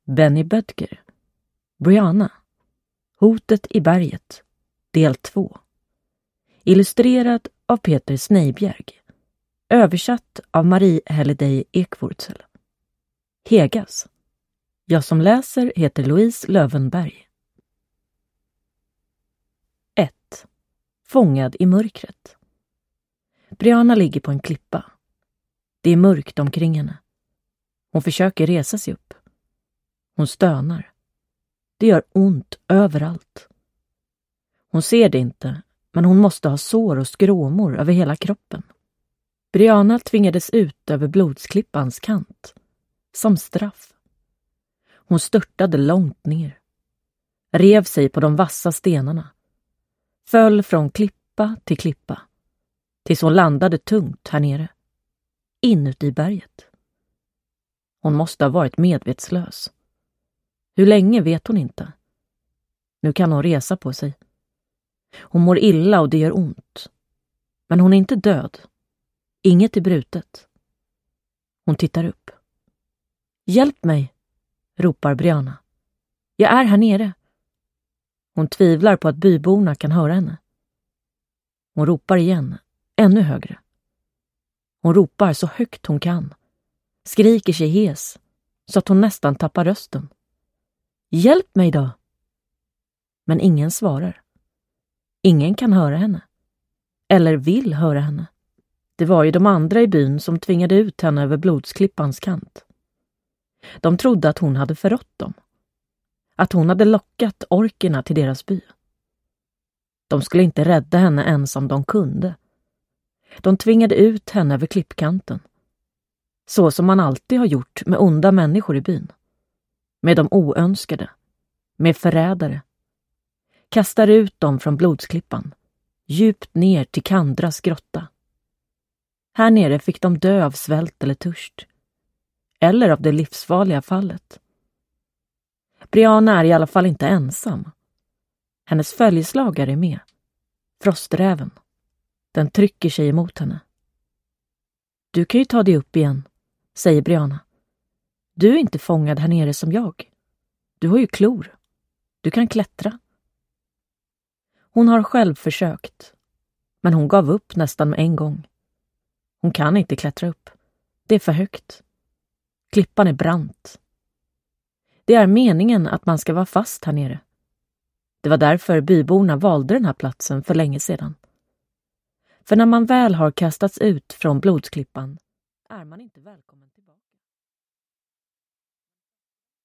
Benny Bödker. Brianna. Hotet i berget. Del 2. Illustrerad av Peter Snejbjerg. Översatt av Marie Helledej Ekvurtsel. Hegas. Jag som läser heter Louise Lövenberg. 1. Fångad i mörkret. Brianna ligger på en klippa. Det är mörkt omkring henne. Hon försöker resa sig upp. Hon stönar. Det gör ont överallt. Hon ser det inte, men hon måste ha sår och skråmor över hela kroppen. Brianna tvingades ut över blodsklippans kant. Som straff. Hon störtade långt ner. Rev sig på de vassa stenarna. Föll från klippa till klippa. Tills hon landade tungt här nere. Inuti berget. Hon måste ha varit medvetslös. Hur länge vet hon inte. Nu kan hon resa på sig. Hon mår illa och det gör ont. Men hon är inte död. Inget är brutet. Hon tittar upp. Hjälp mig, ropar Brianna. Jag är här nere. Hon tvivlar på att byborna kan höra henne. Hon ropar igen, ännu högre. Hon ropar så högt hon kan. Skriker sig hes, så att hon nästan tappar rösten. Hjälp mig då! Men ingen svarar. Ingen kan höra henne. Eller vill höra henne. Det var ju de andra i byn som tvingade ut henne över blodsklippans kant. De trodde att hon hade förrått dem. Att hon hade lockat orkerna till deras by. De skulle inte rädda henne ens om de kunde. De tvingade ut henne över klippkanten. Så som man alltid har gjort med onda människor i byn. Med de oönskade. Med förrädare. Kastar ut dem från blodsklippan. Djupt ner till Kandras grotta. Här nere fick de dö av svält eller törst. Eller av det livsfarliga fallet. Brianna är i alla fall inte ensam. Hennes följeslagare är med. Frosträven. Den trycker sig emot henne. Du kan ju ta dig upp igen, säger Brianna. Du är inte fångad här nere som jag. Du har ju klor. Du kan klättra. Hon har själv försökt. Men hon gav upp nästan med en gång. Hon kan inte klättra upp. Det är för högt. Klippan är brant. Det är meningen att man ska vara fast här nere. Det var därför byborna valde den här platsen för länge sedan. För när man väl har kastats ut från blodsklippan är man inte välkommen tillbaka.